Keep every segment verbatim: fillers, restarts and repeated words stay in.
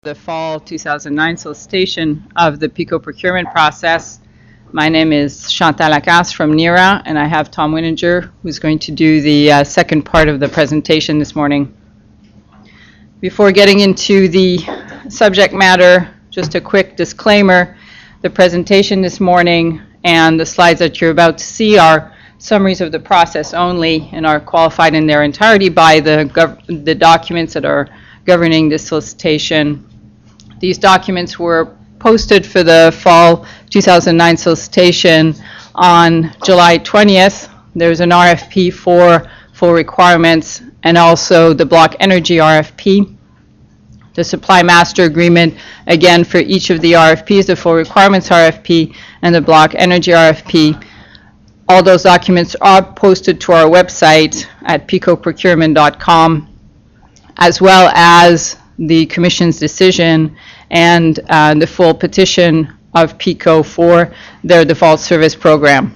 The fall two thousand nine solicitation of the PICO procurement process. My name is Chantal Lacasse from NERA, and I have Tom Wininger, who's going to do the uh, second part of the presentation this morning. Before getting into the subject matter, just a quick disclaimer. The presentation this morning and the slides that you're about to see are summaries of the process only and are qualified in their entirety by the, gov the documents that are governing this solicitation. These documents were posted for the fall two thousand nine solicitation on July twentieth. There's an R F P for full requirements and also the Block Energy R F P. The Supply Master Agreement, again, for each of the R F Ps, the Full Requirements R F P and the Block Energy R F P. All those documents are posted to our website at pico procurement dot com, as well as the Commission's decision and uh, the full petition of PICO for their default service program.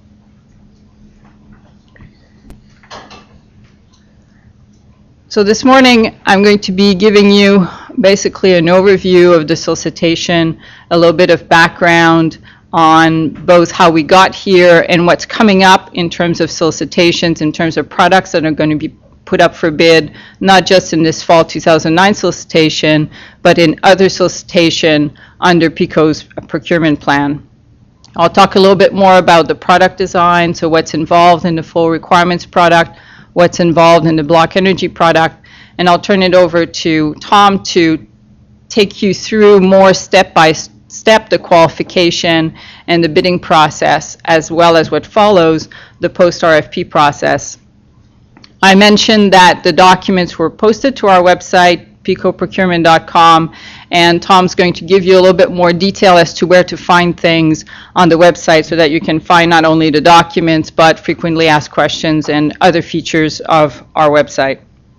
So this morning I'm going to be giving you basically an overview of the solicitation, a little bit of background on both how we got here and what's coming up in terms of solicitations, in terms of products that are going to be put up for bid, not just in this fall two thousand nine solicitation, but in other solicitation under PICO's procurement plan. I'll talk a little bit more about the product design, so what's involved in the full requirements product, what's involved in the Block Energy product, and I'll turn it over to Tom to take you through more step-by-step the qualification and the bidding process, as well as what follows the post-R F P process. I mentioned that the documents were posted to our website, pico procurement dot com, and Tom's going to give you a little bit more detail as to where to find things on the website so that you can find not only the documents but frequently asked questions and other features of our website.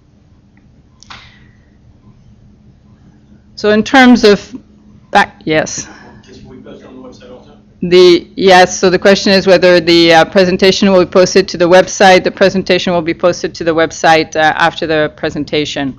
So in terms of back, yes. The, yes, so the question is whether the uh, presentation will be posted to the website. The presentation will be posted to the website uh, after the presentation.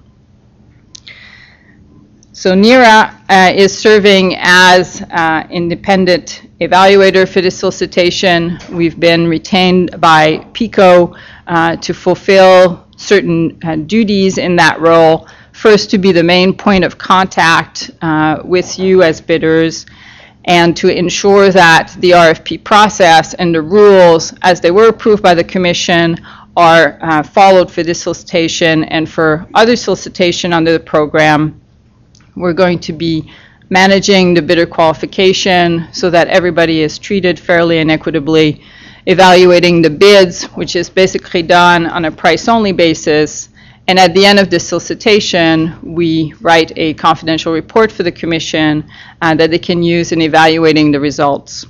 So NERA uh, is serving as uh, independent evaluator for this solicitation. We've been retained by PICO uh, to fulfill certain uh, duties in that role. First, to be the main point of contact uh, with you as bidders, and to ensure that the R F P process and the rules as they were approved by the Commission are uh, followed for this solicitation and for other solicitation under the program. We're going to be managing the bidder qualification so that everybody is treated fairly and equitably, evaluating the bids, which is basically done on a price-only basis. And at the end of the solicitation, we write a confidential report for the Commission uh, that they can use in evaluating the results.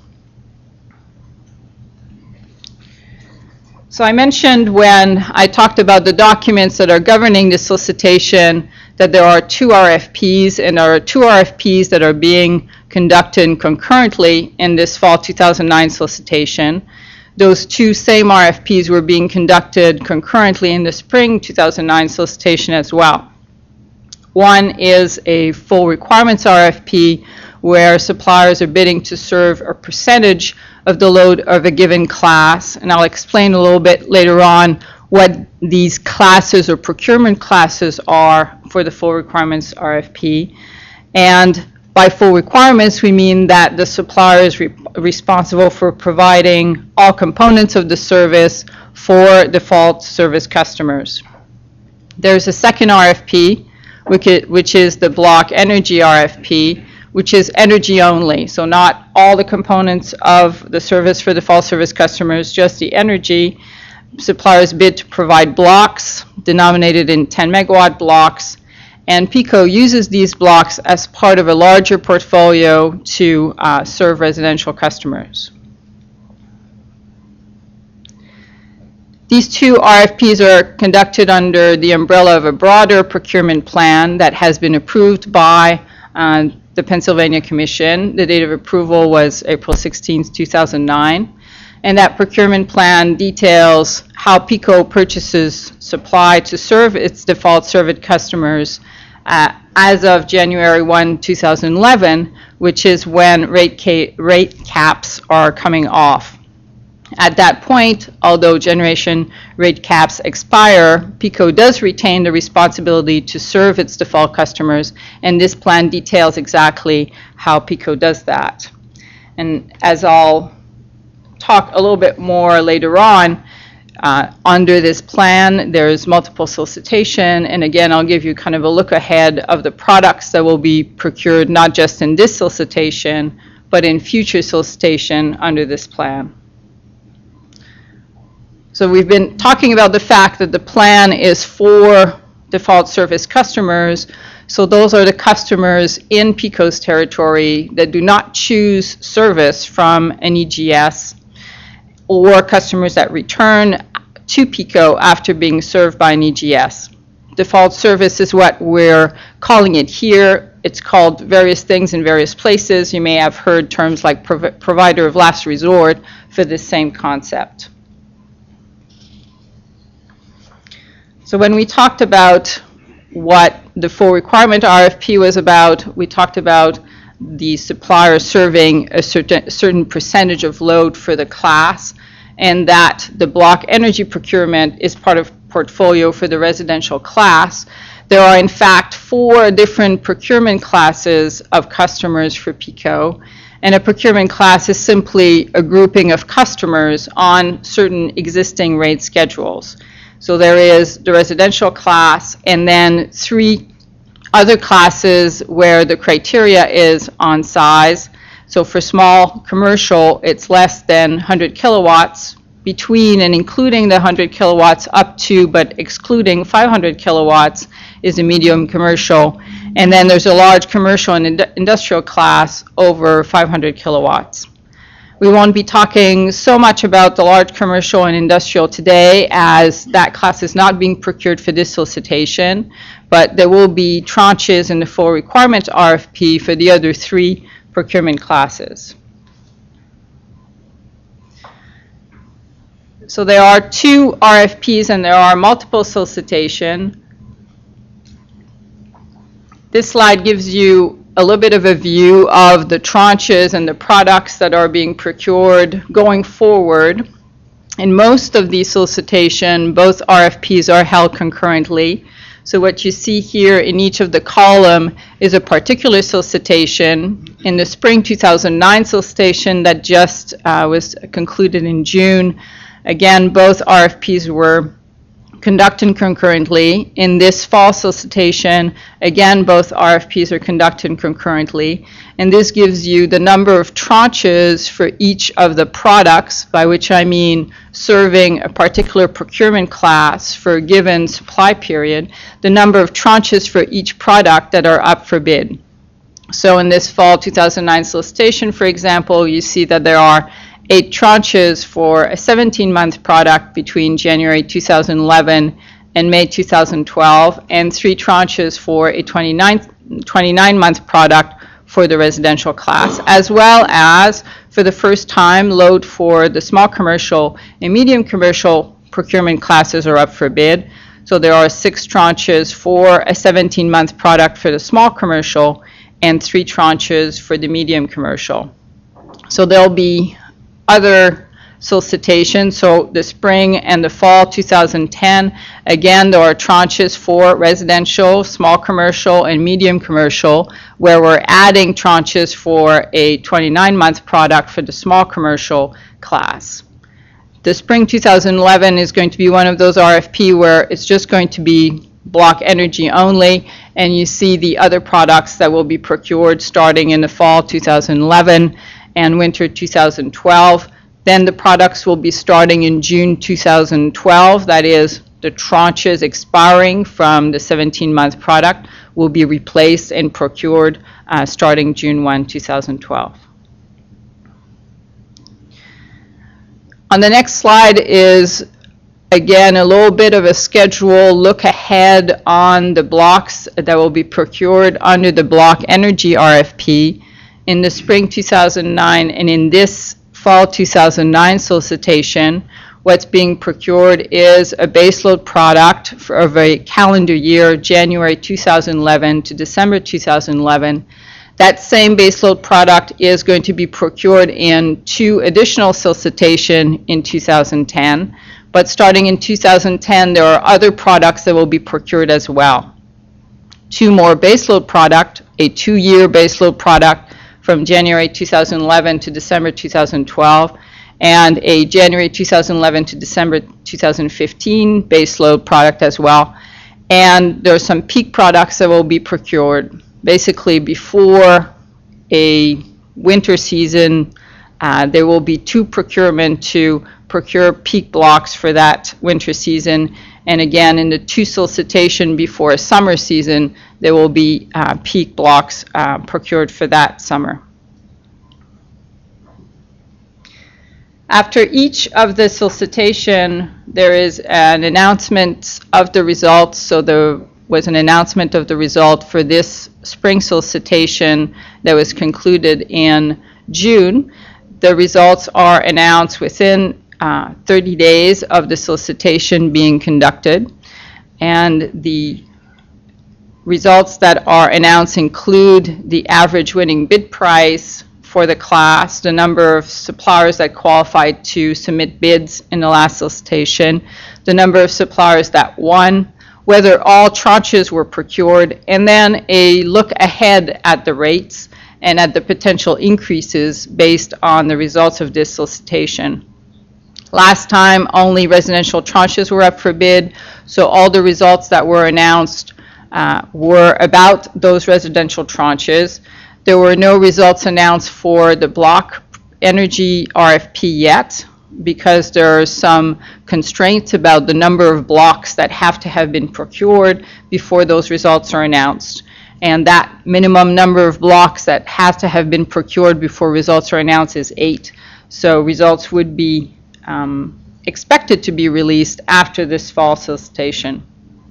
So I mentioned when I talked about the documents that are governing the solicitation that there are two R F Ps, and there are two R F Ps that are being conducted concurrently in this fall two thousand nine solicitation. Those two same R F Ps were being conducted concurrently in the spring two thousand nine solicitation as well. One is a full requirements R F P where suppliers are bidding to serve a percentage of the load of a given class, and I'll explain a little bit later on what these classes or procurement classes are for the full requirements R F P. And by full requirements, we mean that the supplier is re responsible for providing all components of the service for default service customers. There's a second R F P, which is, which is the Block Energy R F P, which is energy only. So not all the components of the service for default service customers, just the energy. Suppliers bid to provide blocks denominated in ten megawatt blocks, and PICO uses these blocks as part of a larger portfolio to uh, serve residential customers. These two R F Ps are conducted under the umbrella of a broader procurement plan that has been approved by uh, the Pennsylvania Commission. The date of approval was April sixteenth, two thousand nine. And that procurement plan details how PICO purchases supply to serve its default service customers uh, as of January first, two thousand eleven, which is when rate, ca rate caps are coming off. At that point, although generation rate caps expire, PECO does retain the responsibility to serve its default customers, and this plan details exactly how PECO does that. And as I'll talk a little bit more later on, uh, under this plan, there's multiple solicitation, and again, I'll give you kind of a look ahead of the products that will be procured, not just in this solicitation, but in future solicitation under this plan. So we've been talking about the fact that the plan is for default service customers. So those are the customers in PECO's territory that do not choose service from an E G S, or customers that return to PECO after being served by an E G S. Default service is what we're calling it here. It's called various things in various places. You may have heard terms like prov provider of last resort for this same concept. So when we talked about what the full requirement R F P was about, we talked about the supplier serving a certain, certain percentage of load for the class, and that the block energy procurement is part of portfolio for the residential class. There are in fact four different procurement classes of customers for PECO, and a procurement class is simply a grouping of customers on certain existing rate schedules. So there is the residential class, and then three other classes where the criteria is on size. So for small commercial, it's less than one hundred kilowatts, between and including the one hundred kilowatts up to, but excluding five hundred kilowatts, is a medium commercial. And then there's a large commercial and ind industrial class over five hundred kilowatts. We won't be talking so much about the large commercial and industrial today, as that class is not being procured for this solicitation, but there will be tranches in the full requirements R F P for the other three procurement classes. So there are two R F Ps and there are multiple solicitation. This slide gives you a little bit of a view of the tranches and the products that are being procured going forward. In most of these solicitation, both R F Ps are held concurrently. So what you see here in each of the column is a particular solicitation. In the spring two thousand nine solicitation that just uh, was concluded in June, again, both R F Ps were conducted concurrently. In this fall solicitation, again, both R F Ps are conducted concurrently. And this gives you the number of tranches for each of the products, by which I mean serving a particular procurement class for a given supply period, the number of tranches for each product that are up for bid. So in this fall two thousand nine solicitation, for example, you see that there are eight tranches for a seventeen month product between January two thousand eleven and May two thousand twelve, and three tranches for a twenty-nine month product for the residential class, as well as, for the first time, load for the small commercial and medium commercial procurement classes are up for bid. So there are six tranches for a seventeen month product for the small commercial and three tranches for the medium commercial. So there'll be other solicitations. So the spring and the fall two thousand ten, again, there are tranches for residential, small commercial, and medium commercial, where we're adding tranches for a twenty-nine month product for the small commercial class. The spring two thousand eleven is going to be one of those R F P where it's just going to be block energy only, and you see the other products that will be procured starting in the fall two thousand eleven and winter two thousand twelve. Then the products will be starting in June two thousand twelve. That is, the tranches expiring from the seventeen month product will be replaced and procured uh, starting June first, two thousand twelve. On the next slide is, again, a little bit of a schedule look ahead on the blocks that will be procured under the block energy R F P. In the spring two thousand nine and in this fall two thousand nine solicitation, What's being procured is a baseload product for of a calendar year, January two thousand eleven to December two thousand eleven. That same baseload product is going to be procured in two additional solicitation in two thousand ten. But starting in two thousand ten, there are other products that will be procured as well. Two more baseload product, a two-year baseload product from January two thousand eleven to December two thousand twelve, and a January two thousand eleven to December two thousand fifteen baseload product as well. And there are some peak products that will be procured basically before a winter season. Uh, there will be two procurement to procure peak blocks for that winter season. And again, in the two solicitation before a summer season, there will be uh, peak blocks uh, procured for that summer. After each of the solicitation, there is an announcement of the results. So there was an announcement of the result for this spring solicitation that was concluded in June. The results are announced within uh, thirty days of the solicitation being conducted. And the results that are announced include the average winning bid price for the class, the number of suppliers that qualified to submit bids in the last solicitation, the number of suppliers that won, whether all tranches were procured, and then a look ahead at the rates and at the potential increases based on the results of this solicitation. Last time, only residential tranches were up for bid, so all the results that were announced uh, were about those residential tranches. There were no results announced for the block energy R F P yet, because there are some constraints about the number of blocks that have to have been procured before those results are announced. And that minimum number of blocks that have to have been procured before results are announced is eight. So results would be um, expected to be released after this fall solicitation.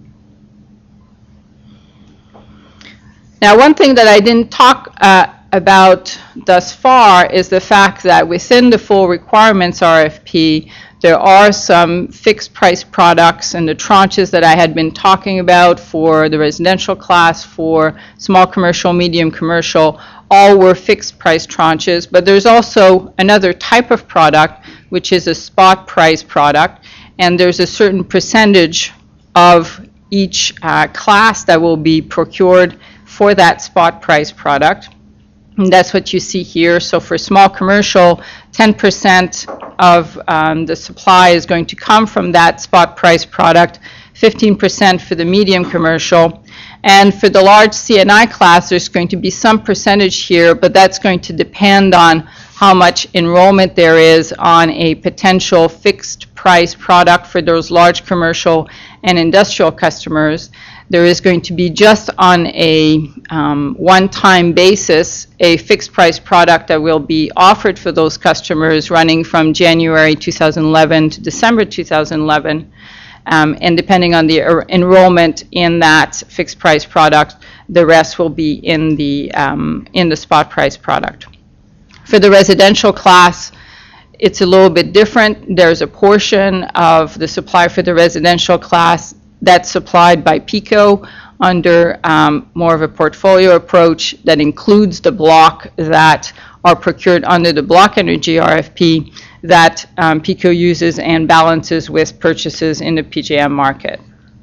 Now, one thing that I didn't talk uh, about thus far is the fact that within the full requirements R F P, there are some fixed price products and the tranches that I had been talking about for the residential class, for small commercial, medium commercial, all were fixed price tranches. But there's also another type of product, which is a spot price product, and there's a certain percentage of each uh, class that will be procured for that spot price product. And that's what you see here. So for small commercial, ten percent of um, the supply is going to come from that spot price product, fifteen percent for the medium commercial. And for the large C and I class, there's going to be some percentage here, but that's going to depend on how much enrollment there is on a potential fixed price product for those large commercial and industrial customers. There is going to be, just on a um, one-time basis, a fixed price product that will be offered for those customers running from January two thousand eleven to December two thousand eleven. Um, and depending on the er- enrollment in that fixed price product, the rest will be in the, um, in the spot price product. For the residential class, it's a little bit different. There's a portion of the supply for the residential class that's supplied by PECO under um, more of a portfolio approach that includes the block that are procured under the block energy R F P that um, PECO uses and balances with purchases in the P J M market.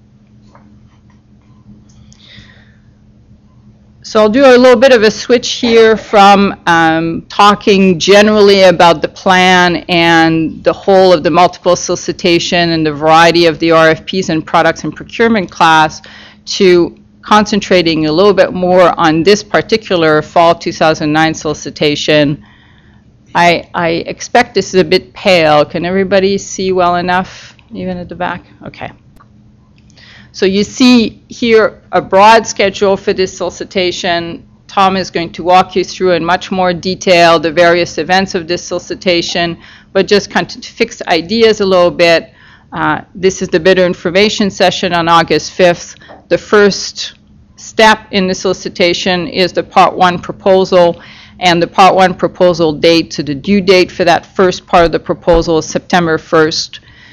So I'll do a little bit of a switch here from um, talking generally about the plan and the whole of the multiple solicitation and the variety of the R F Ps and products and procurement class to concentrating a little bit more on this particular fall two thousand nine solicitation. I, I expect this is a bit pale. Can everybody see well enough, even at the back? Okay. So you see here a broad schedule for this solicitation. Tom is going to walk you through in much more detail the various events of this solicitation, but just kind of to fix ideas a little bit. Uh, this is the bidder information session on August fifth. The first step in the solicitation is the Part one proposal, and the Part one proposal date, so the due date for that first part of the proposal is September first.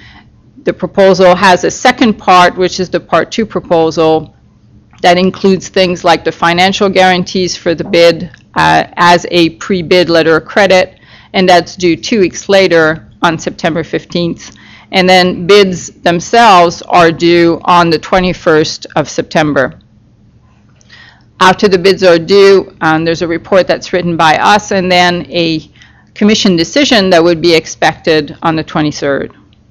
The proposal has a second part, which is the Part two proposal, that includes things like the financial guarantees for the bid uh, as a pre-bid letter of credit, and that's due two weeks later on September fifteenth. And then bids themselves are due on the twenty-first of September. After the bids are due, um, there's a report that's written by us, and then a commission decision that would be expected on the twenty-third.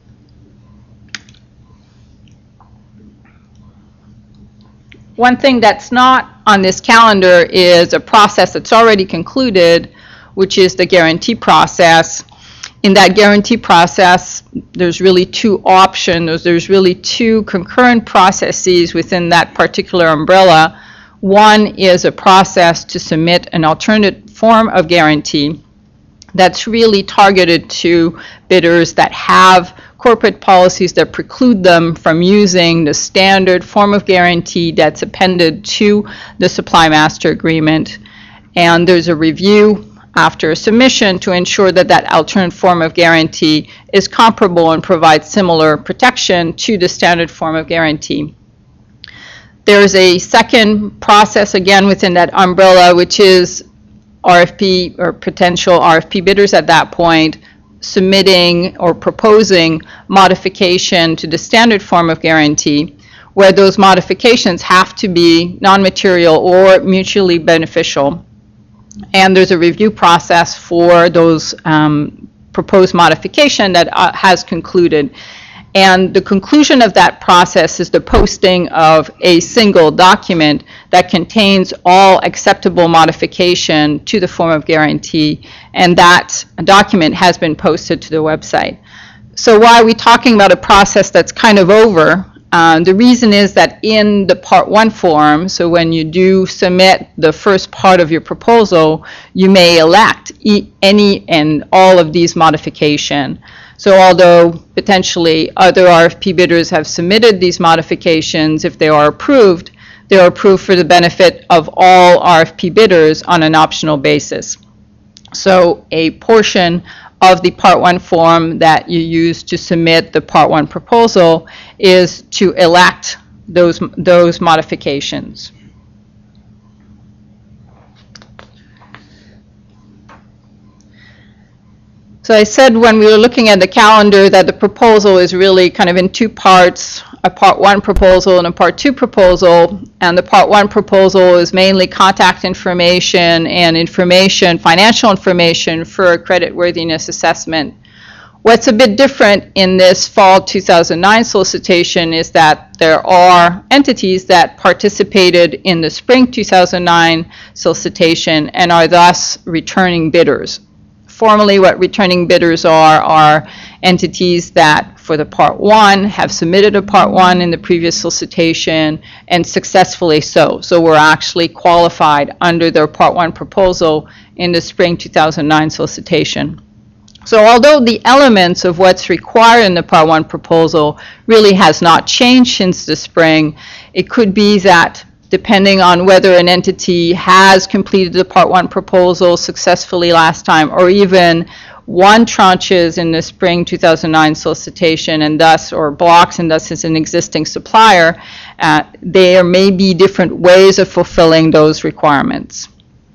One thing that's not on this calendar is a process that's already concluded, which is the guarantee process. In that guarantee process, there's really two options. There's really two concurrent processes within that particular umbrella. One is a process to submit an alternate form of guarantee that's really targeted to bidders that have corporate policies that preclude them from using the standard form of guarantee that's appended to the supply master agreement. And there's a review after submission to ensure that that alternate form of guarantee is comparable and provides similar protection to the standard form of guarantee. There's a second process, again, within that umbrella, which is R F P or potential R F P bidders at that point submitting or proposing modification to the standard form of guarantee, where those modifications have to be non-material or mutually beneficial. And there's a review process for those um, proposed modification that uh, has concluded. And the conclusion of that process is the posting of a single document that contains all acceptable modification to the form of guarantee, and that document has been posted to the website. So why are we talking about a process that's kind of over? Uh, the reason is that in the Part one form, so when you do submit the first part of your proposal, you may elect e any and all of these modifications. So although potentially other R F P bidders have submitted these modifications, if they are approved, they are approved for the benefit of all R F P bidders on an optional basis. So a portion of the Part one form that you use to submit the Part one proposal is to elect those, those modifications. So I said when we were looking at the calendar that the proposal is really kind of in two parts, a Part one proposal and a Part two proposal. And the Part one proposal is mainly contact information and information, financial information for a creditworthiness assessment. What's a bit different in this fall two thousand nine solicitation is that there are entities that participated in the spring two thousand nine solicitation and are thus returning bidders. Formally, what returning bidders are are entities that for the Part one have submitted a Part one in the previous solicitation and successfully so. So we're actually qualified under their Part one proposal in the spring two thousand nine solicitation. So although the elements of what's required in the Part one proposal really has not changed since the spring, it could be that depending on whether an entity has completed the Part one proposal successfully last time, or even won tranches in the spring two thousand nine solicitation and thus, or blocks and thus is an existing supplier, uh, there may be different ways of fulfilling those requirements.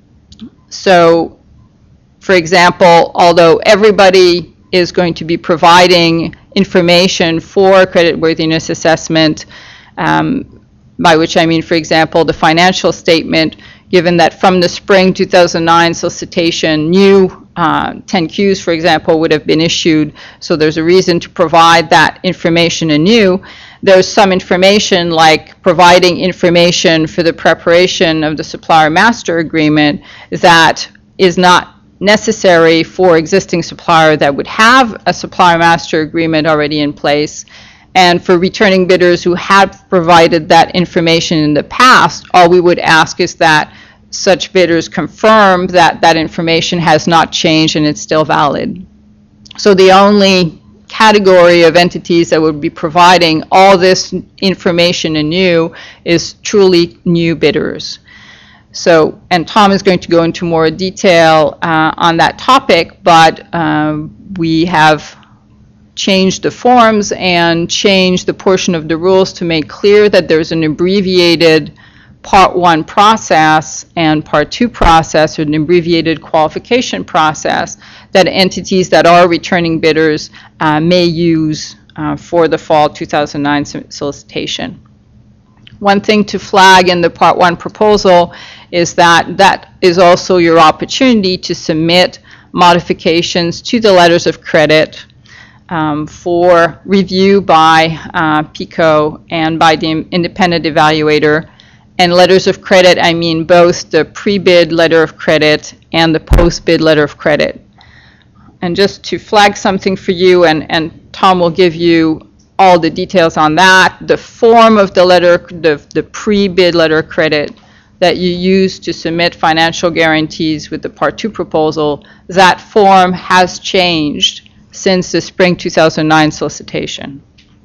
So, for example, although everybody is going to be providing information for creditworthiness assessment, um, by which I mean, for example, the financial statement, given that from the spring two thousand nine solicitation, new uh, ten Qs, for example, would have been issued, so there's a reason to provide that information anew. There's some information like providing information for the preparation of the supplier master agreement that is not necessary for existing supplier that would have a supplier master agreement already in place. And for returning bidders who have provided that information in the past, all we would ask is that such bidders confirm that that information has not changed and it's still valid. So the only category of entities that would be providing all this information anew is truly new bidders. So, and Tom is going to go into more detail uh, on that topic, but um, we have changed the forms and changed the portion of the rules to make clear that there's an abbreviated Part one process and Part two process, or an abbreviated qualification process, that entities that are returning bidders uh, may use uh, for the fall two thousand nine solicitation. One thing to flag in the Part one proposal is that that is also your opportunity to submit modifications to the letters of credit um, for review by uh, PICO and by the independent evaluator. And letters of credit, I mean both the pre-bid letter of credit and the post-bid letter of credit. And just to flag something for you, and, and Tom will give you all the details on that, the form of the letter, the, the pre-bid letter of credit that you use to submit financial guarantees with the Part two proposal, that form has changed since the spring two thousand nine solicitation.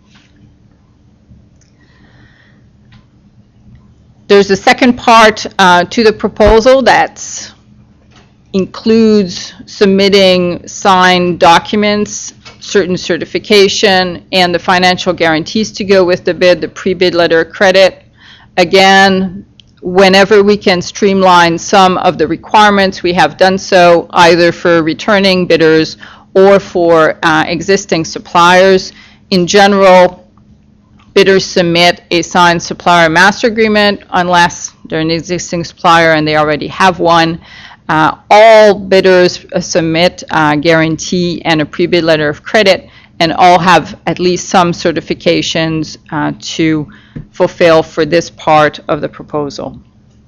There's a second part uh, to the proposal that includes submitting signed documents, certain certification, and the financial guarantees to go with the bid, the pre-bid letter of credit. Again, whenever we can streamline some of the requirements, we have done so, either for returning bidders or for uh, existing suppliers. In general, bidders submit a signed supplier master agreement unless they're an existing supplier and they already have one. Uh, all bidders uh, submit a guarantee and a pre-bid letter of credit, and all have at least some certifications uh, to fulfill for this part of the proposal.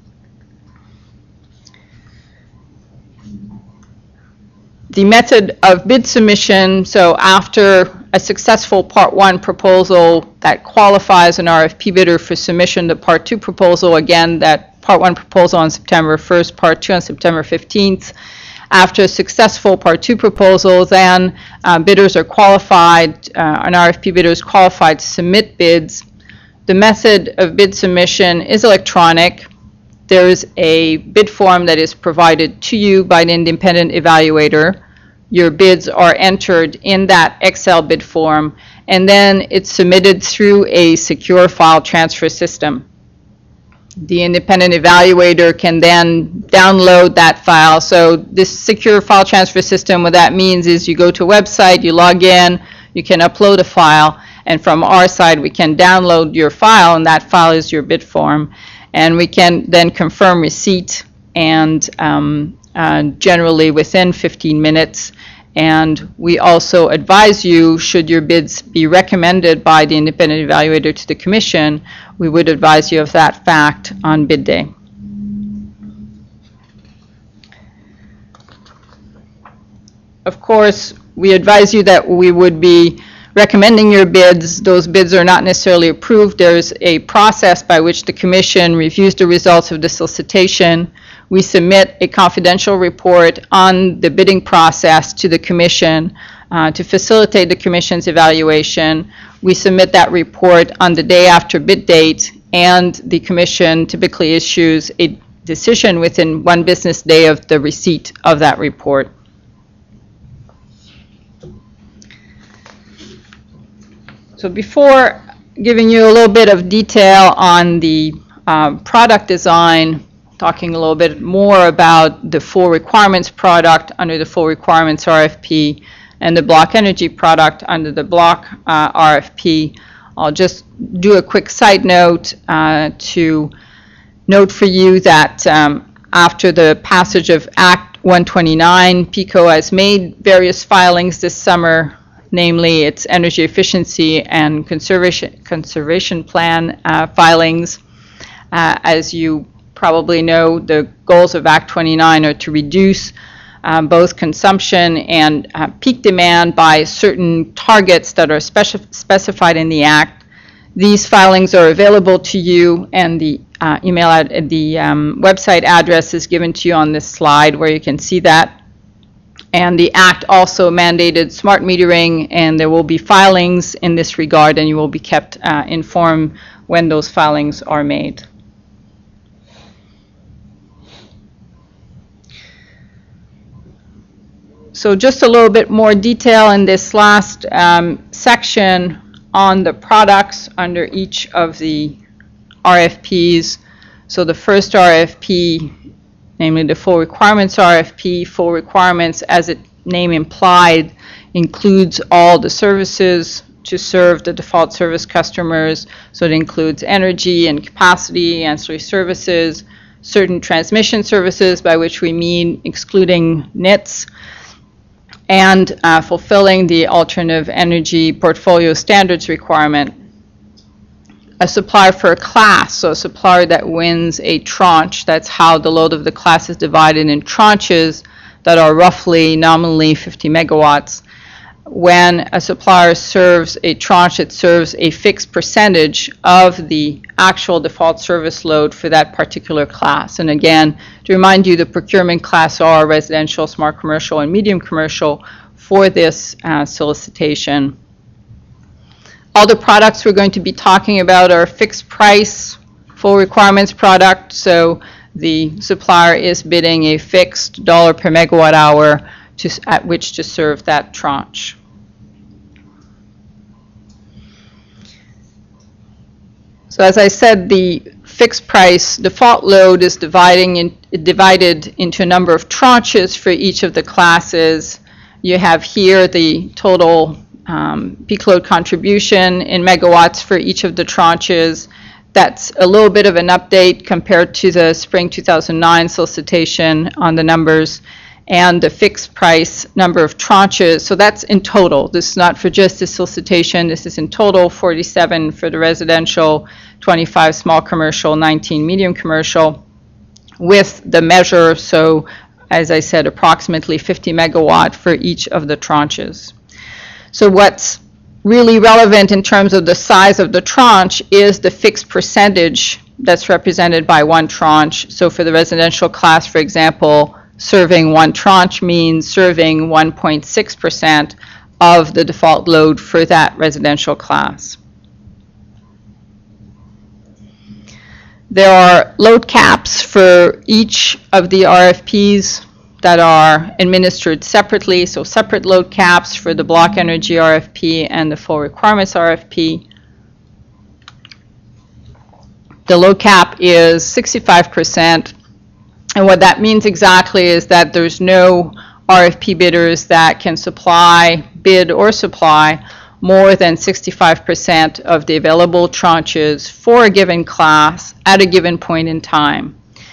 The method of bid submission, so after a successful Part one proposal that qualifies an R F P bidder for submission to Part two proposal, again, that Part one proposal on September first, Part two on September fifteenth. After a successful Part two proposal, then uh, bidders are qualified, uh, an R F P bidder is qualified to submit bids. The method of bid submission is electronic. There is a bid form that is provided to you by an independent evaluator. Your bids are entered in that Excel bid form, and then it's submitted through a secure file transfer system. The independent evaluator can then download that file. So this secure file transfer system, what that means is you go to a website, you log in, you can upload a file, and from our side we can download your file, and that file is your bid form. And we can then confirm receipt, and um, uh, generally within fifteen minutes. And we also advise you, should your bids be recommended by the independent evaluator to the commission, we would advise you of that fact on bid day. Of course, we advise you that we would be recommending your bids. Those bids are not necessarily approved. There's a process by which the commission reviews the results of the solicitation. We submit a confidential report on the bidding process to the commission uh, to facilitate the commission's evaluation. We submit that report on the day after bid date, and the commission typically issues a decision within one business day of the receipt of that report. So before giving you a little bit of detail on the uh, product design, talking a little bit more about the full requirements product under the full requirements R F P and the block energy product under the block uh, R F P, I'll just do a quick side note uh, to note for you that um, after the passage of Act one twenty-nine, PICO has made various filings this summer, namely its energy efficiency and conservation, conservation plan uh, filings. Uh, as you probably know, the goals of Act twenty-nine are to reduce um, both consumption and uh, peak demand by certain targets that are speci- specified in the Act. These filings are available to you, and the uh, email ad- the um, website address is given to you on this slide where you can see that. And the Act also mandated smart metering, and there will be filings in this regard, and you will be kept uh, informed when those filings are made. So just a little bit more detail in this last um, section on the products under each of the R F Ps. So the first R F P, namely the full requirements R F P, full requirements, as its name implied, includes all the services to serve the default service customers. So it includes energy and capacity, ancillary services, certain transmission services, by which we mean excluding N I T S, and uh, fulfilling the alternative energy portfolio standards requirement. A supplier for a class, so a supplier that wins a tranche, that's how the load of the class is divided in tranches that are roughly nominally fifty megawatts. When a supplier serves a tranche, it serves a fixed percentage of the actual default service load for that particular class. And again, to remind you, the procurement class are residential, smart commercial, and medium commercial for this uh, solicitation. All the products we're going to be talking about are fixed price, full requirements product, so the supplier is bidding a fixed dollar per megawatt hour to, at which to serve that tranche. So as I said, the fixed price default load is dividing in, divided into a number of tranches for each of the classes. You have here the total um, peak load contribution in megawatts for each of the tranches. That's a little bit of an update compared to the spring two thousand nine solicitation on the numbers, and the fixed price number of tranches. So that's in total. This is not for just the solicitation. This is in total, forty-seven for the residential, twenty-five small commercial, nineteen medium commercial, with the measure, so as I said, approximately fifty megawatt for each of the tranches. So what's really relevant in terms of the size of the tranche is the fixed percentage that's represented by one tranche. So for the residential class, for example, serving one tranche means serving one point six percent of the default load for that residential class. There are load caps for each of the R F Ps that are administered separately, so separate load caps for the block energy R F P and the full requirements R F P. The load cap is sixty-five percent. And what that means exactly is that there's no R F P bidders that can supply, bid or supply more than sixty-five percent of the available tranches for a given class at a given point in time.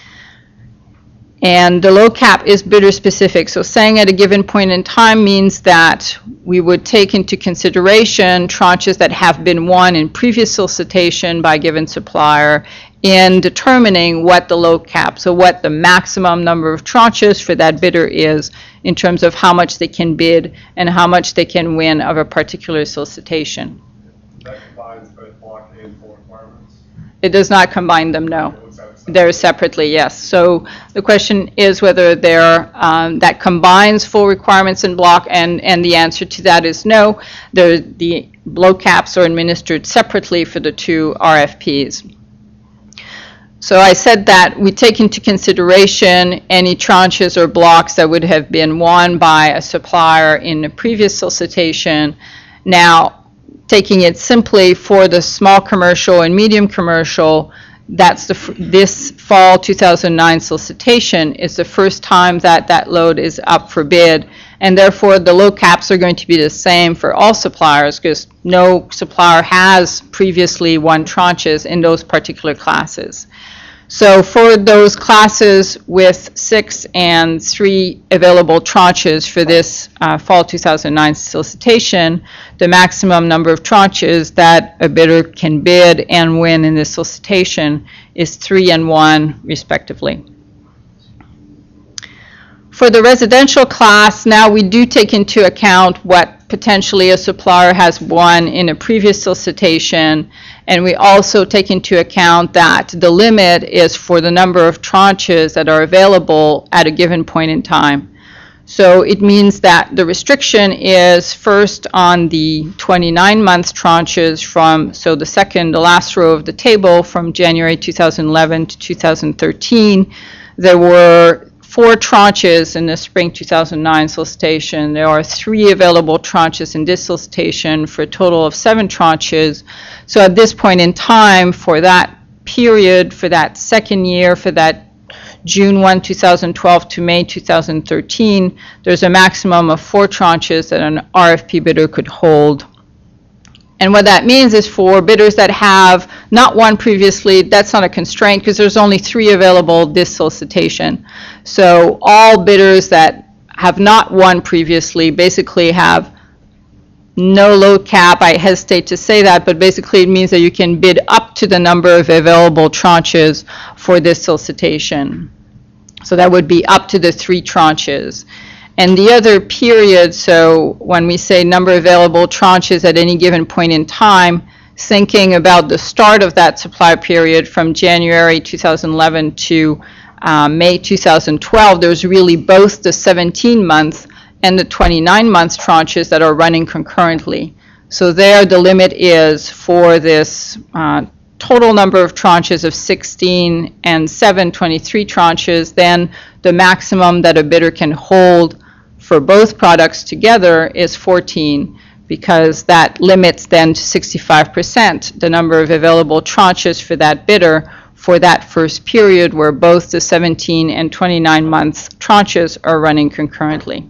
And the load cap is bidder specific. So saying at a given point in time means that we would take into consideration tranches that have been won in previous solicitation by a given supplier in determining what the load cap, so what the maximum number of tranches for that bidder is in terms of how much they can bid and how much they can win of a particular solicitation. That combines both block and full requirements? It does not combine them, no. They're separately, yes. So the question is whether they're, um, that combines full requirements and block, and, and the answer to that is no. They're, the load caps are administered separately for the two R F Ps. So I said that we take into consideration any tranches or blocks that would have been won by a supplier in a previous solicitation. Now, taking it simply for the small commercial and medium commercial, that's the, this fall two thousand nine solicitation is the first time that that load is up for bid, and therefore the load caps are going to be the same for all suppliers because no supplier has previously won tranches in those particular classes. So for those classes with six and three available tranches for this uh, fall two thousand nine solicitation, the maximum number of tranches that a bidder can bid and win in this solicitation is three and one, respectively. For the residential class, now we do take into account what potentially a supplier has won in a previous solicitation, and we also take into account that the limit is for the number of tranches that are available at a given point in time. So it means that the restriction is first on the twenty-nine month tranches from, so the second, the last row of the table from January two thousand eleven to two thousand thirteen, there were four tranches in the spring two thousand nine solicitation. There are three available tranches in this solicitation for a total of seven tranches. So at this point in time, for that period, for that second year, for that June first, two thousand twelve to May two thousand thirteen, there's a maximum of four tranches that an R F P bidder could hold. And what that means is for bidders that have not won previously, that's not a constraint because there's only three available this solicitation. So all bidders that have not won previously basically have no load cap. I hesitate to say that, but basically it means that you can bid up to the number of available tranches for this solicitation. So that would be up to the three tranches. And the other period, so when we say number of available tranches at any given point in time, thinking about the start of that supply period from January two thousand eleven to uh, May two thousand twelve, there's really both the seventeen month and the twenty-nine month tranches that are running concurrently. So there the limit is for this uh, total number of tranches of sixteen and seven, twenty-three tranches, then the maximum that a bidder can hold for both products together is fourteen, because that limits then to sixty-five percent the number of available tranches for that bidder for that first period where both the seventeen and twenty-nine month tranches are running concurrently.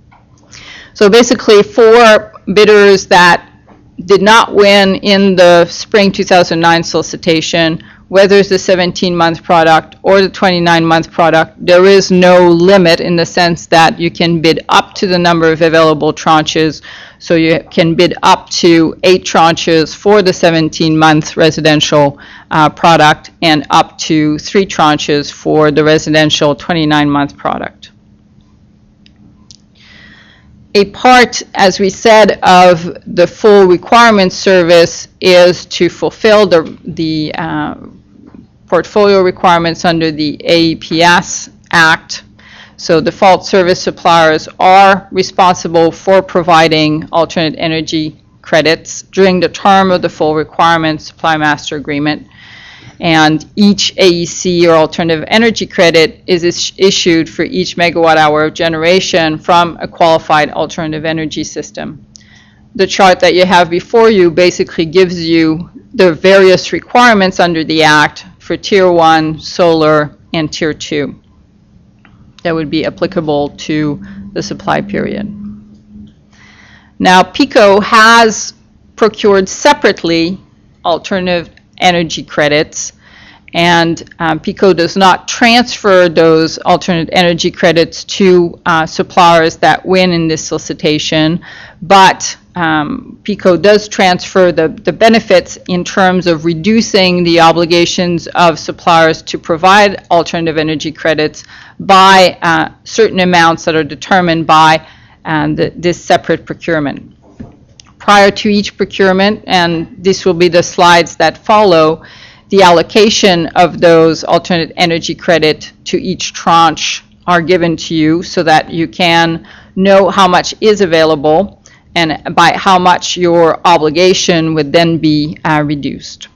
So basically, for bidders that did not win in the spring two thousand nine solicitation, whether it's the seventeen month product or the twenty-nine month product, there is no limit in the sense that you can bid up to the number of available tranches. So you can bid up to eight tranches for the seventeen month residential uh, product and up to three tranches for the residential twenty-nine month product. A part, as we said, of the full requirements service is to fulfill the, the uh, portfolio requirements under the A E P S Act. So default service suppliers are responsible for providing alternate energy credits during the term of the full requirements supply master agreement. And each A E C or alternative energy credit is is issued for each megawatt hour of generation from a qualified alternative energy system. The chart that you have before you basically gives you the various requirements under the Act for Tier one, solar, and Tier two that would be applicable to the supply period. Now, PECO has procured separately alternative energy credits, and um, PECO does not transfer those alternate energy credits to uh, suppliers that win in this solicitation, but um, PECO does transfer the, the benefits in terms of reducing the obligations of suppliers to provide alternative energy credits by uh, certain amounts that are determined by uh, the, this separate procurement. Prior to each procurement, and this will be the slides that follow, the allocation of those alternate energy credit to each tranche are given to you so that you can know how much is available and by how much your obligation would then be uh, reduced.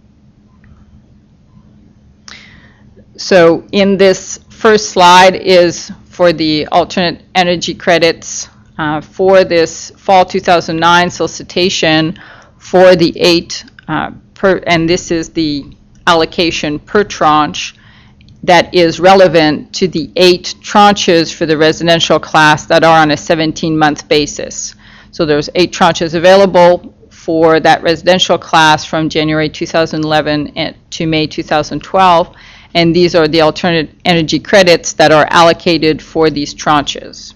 So in this first slide is for the alternate energy credits Uh, for this fall two thousand nine solicitation for the eight, uh, per, and this is the allocation per tranche that is relevant to the eight tranches for the residential class that are on a seventeen month basis. So there's eight tranches available for that residential class from January two thousand eleven to May two thousand twelve, and these are the alternate energy credits that are allocated for these tranches.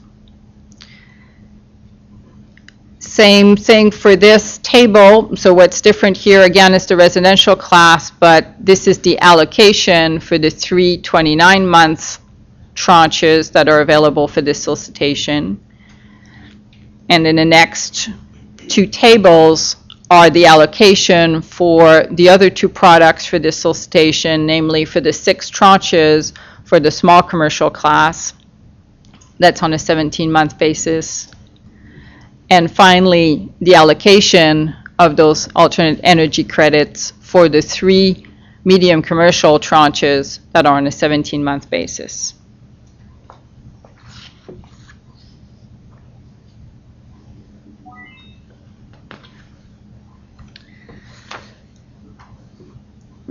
Same thing for this table. So what's different here again is the residential class, but this is the allocation for the three twenty-nine month tranches that are available for this solicitation. And in the next two tables are the allocation for the other two products for this solicitation, namely for the six tranches for the small commercial class. That's on a seventeen month basis. And finally, the allocation of those alternate energy credits for the three medium commercial tranches that are on a seventeen month basis.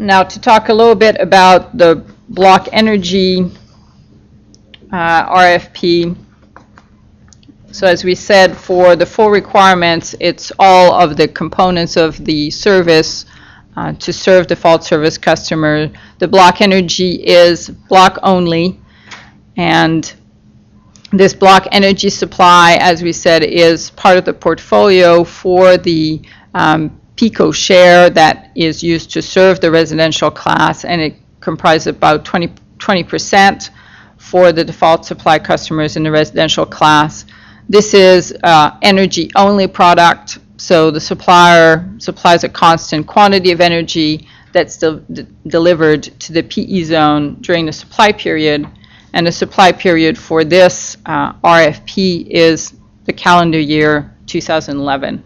Now, to talk a little bit about the Block Energy uh, R F P. So as we said, for the full requirements, it's all of the components of the service uh, to serve default service customer. The Block Energy is block only, and this Block Energy supply, as we said, is part of the portfolio for the um, PECO share that is used to serve the residential class, and it comprises about twenty percent for the default supply customers in the residential class. This is uh, energy-only product, so the supplier supplies a constant quantity of energy that's de- de- delivered to the P E zone during the supply period, and the supply period for this uh, R F P is the calendar year two thousand eleven.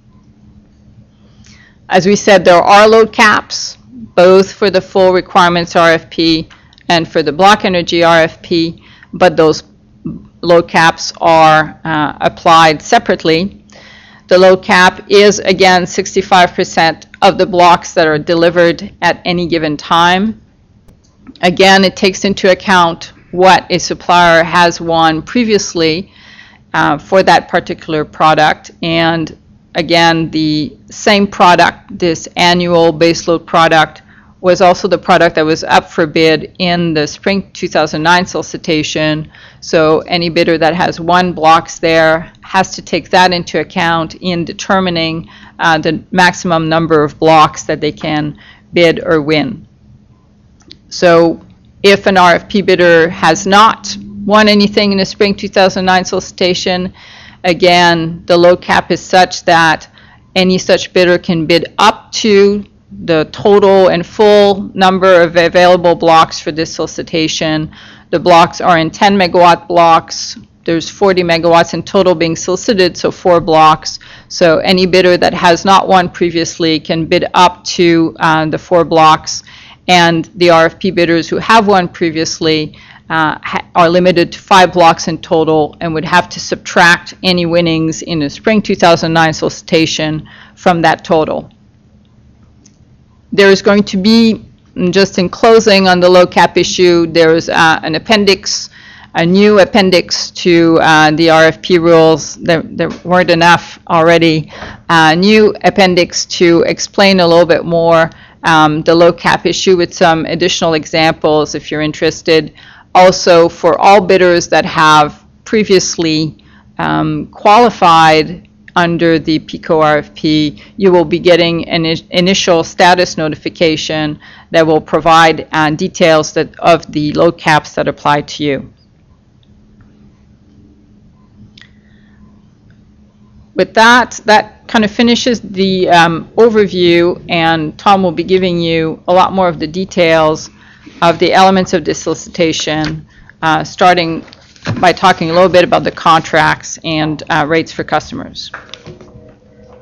As we said, there are load caps, both for the full requirements R F P and for the Block Energy R F P, but those load caps are uh, applied separately. The load cap is, again, sixty-five percent of the blocks that are delivered at any given time. Again, it takes into account what a supplier has won previously uh, for that particular product. And again, the same product, this annual baseload product, was also the product that was up for bid in the spring two thousand nine solicitation. So any bidder that has won blocks there has to take that into account in determining uh, the maximum number of blocks that they can bid or win. So if an R F P bidder has not won anything in the spring two thousand nine solicitation, again, the load cap is such that any such bidder can bid up to the total and full number of available blocks for this solicitation. The blocks are in ten megawatt blocks. There's forty megawatts in total being solicited, so four blocks. So any bidder that has not won previously can bid up to uh, the four blocks, and the R F P bidders who have won previously uh, ha- are limited to five blocks in total and would have to subtract any winnings in the spring two thousand nine solicitation from that total. There is going to be, just in closing on the load cap issue, there is uh, an appendix, a new appendix to uh, the R F P rules. There, there weren't enough already. A new appendix to explain a little bit more um, the load cap issue with some additional examples if you're interested. Also, for all bidders that have previously um, qualified under the PECO R F P, you will be getting an in- initial status notification that will provide uh, details that of the load caps that apply to you. With that, that kind of finishes the um, overview, and Tom will be giving you a lot more of the details of the elements of this solicitation, uh, starting by talking a little bit about the contracts and uh, rates for customers.